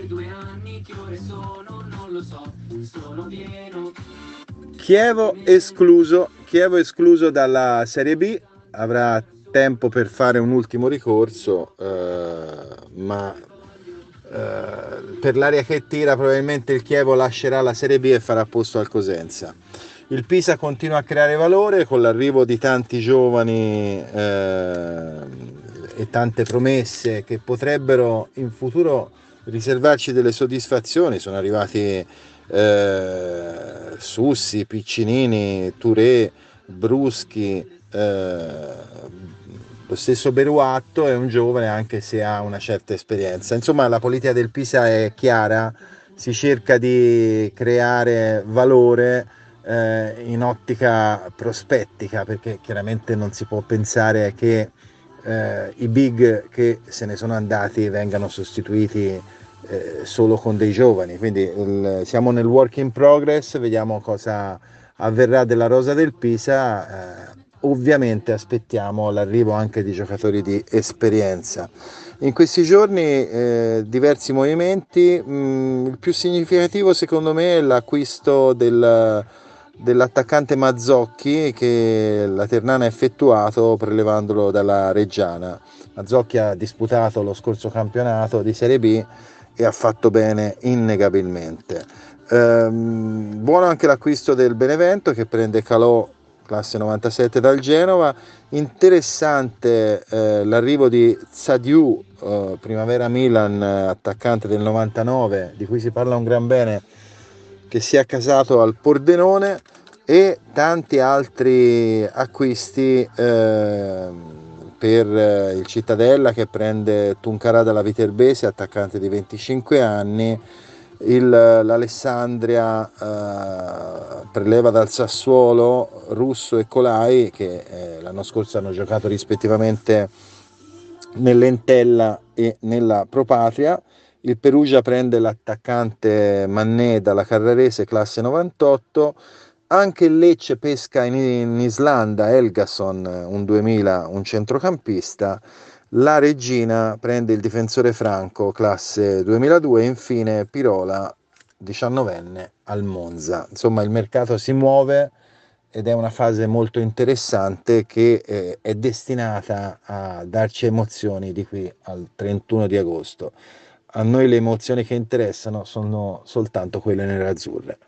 Chievo escluso dalla Serie B, avrà tempo per fare un ultimo ricorso, ma per l'aria che tira probabilmente il Chievo lascerà la Serie B e farà posto al Cosenza. Il Pisa continua a creare valore con l'arrivo di tanti giovani e tante promesse che potrebbero in futuro riservarci delle soddisfazioni. Sono arrivati Sussi, Piccinini, Touré, Bruschi, lo stesso Beruatto è un giovane anche se ha una certa esperienza. Insomma, la politica del Pisa è chiara, si cerca di creare valore in ottica prospettica, perché chiaramente non si può pensare che i big che se ne sono andati vengano sostituiti solo con dei giovani. Quindi siamo nel work in progress, vediamo cosa avverrà della rosa del Pisa. Ovviamente aspettiamo l'arrivo anche di giocatori di esperienza. In questi giorni diversi movimenti, il più significativo secondo me è l'acquisto dell'attaccante Mazzocchi che la Ternana ha effettuato prelevandolo dalla Reggiana. Mazzocchi ha disputato lo scorso campionato di Serie B e ha fatto bene innegabilmente. Buono anche l'acquisto del Benevento che prende Calò, classe 97 dal Genova. Interessante l'arrivo di Zadiu, Primavera Milan, attaccante del 99, di cui si parla un gran bene, che si è accasato al Pordenone, e tanti altri acquisti per il Cittadella che prende Tuncarà dalla Viterbese, attaccante di 25 anni. L'Alessandria preleva dal Sassuolo Russo e Colai che l'anno scorso hanno giocato rispettivamente nell'Entella e nella Pro Patria. Il Perugia prende l'attaccante Mannè dalla Carrarese, classe 98. Anche il Lecce pesca in Islanda Helgason, un 2000, un centrocampista. La Regina prende il difensore Franco, classe 2002, e infine Pirola, 19enne, al Monza. Insomma, il mercato si muove ed è una fase molto interessante che è destinata a darci emozioni di qui al 31 di agosto. A noi le emozioni che interessano sono soltanto quelle nerazzurre.